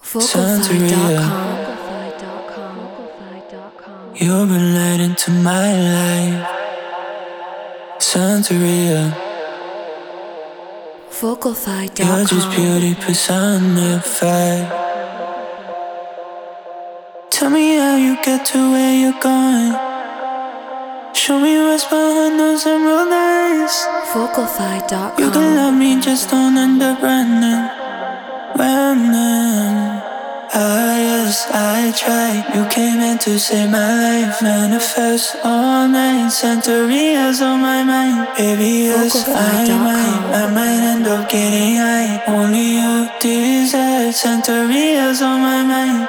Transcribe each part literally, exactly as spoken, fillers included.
Santeria, you've been led into my life. Santeria, you're just beauty personified. Tell me how you get to where you're going. Show me what's behind those emerald eyes. Vocalfy dot com. You can love me, just don't end up running, running. Ah yes, I tried. You came in to save my life. Manifest all night. Santeria's on my mind. Baby, yes, I might. I might end up getting high. Only you desire. Santeria's on my mind.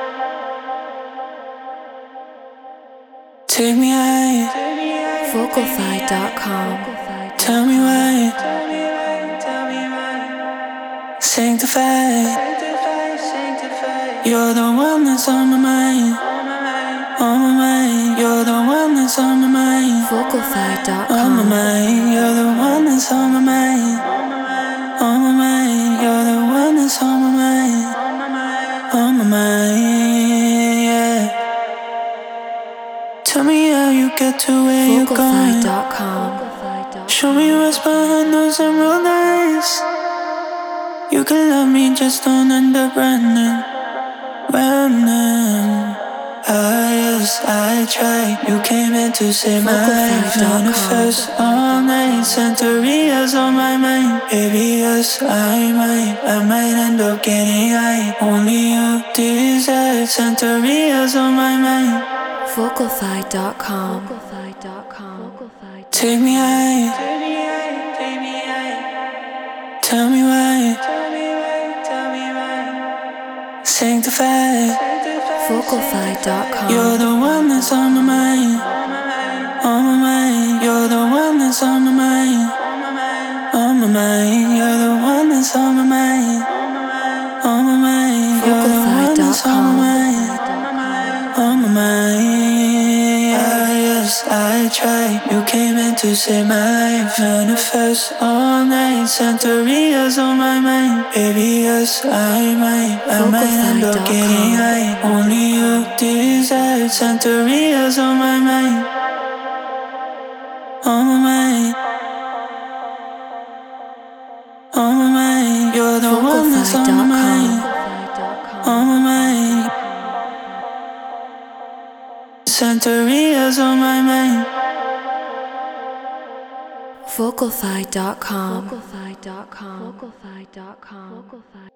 Take me high. Vocalfy dot com. Tell me why. Sanctified. You're the one that's on my mind. On my mind. You're the one that's on my mind. Vocalfy dot com. On my mind. You're the one that's on my mind. On my mind. You're the one that's on my mind. On my mind. Yeah. Tell me how you get to where you're going. Vocalfy dot com. Show me what's behind those emerald eyes. You can love me, just don't end up running, running. Ah yes, I tried. You came in to save my life. Manifest all night. Santeria's on my mind. Baby, yes, I might. I might end up getting high. Only you desire. Santeria's on my mind. Vocalfy dot com. Take me high. Tell me why. Sanctified. Vocalfy dot com. You're the one that's on my mind. On my mind. You're the one that's on my mind. On my mind. You're the one that's on my mind. On my mind. You're the one that's on my mind. On my mind. Ah yes, I tried. You came in to save my life. Manifest all night. Santeria's on my mind. Baby, yes, I might. I might end up getting high. Only you desire. Santeria's on my mind. On my mind. On my mind. You're the one that's on my mind. On my mind. Santeria's on my mind. Vocalfy dot com. Vocalfy dot com. Vocalfy dot com.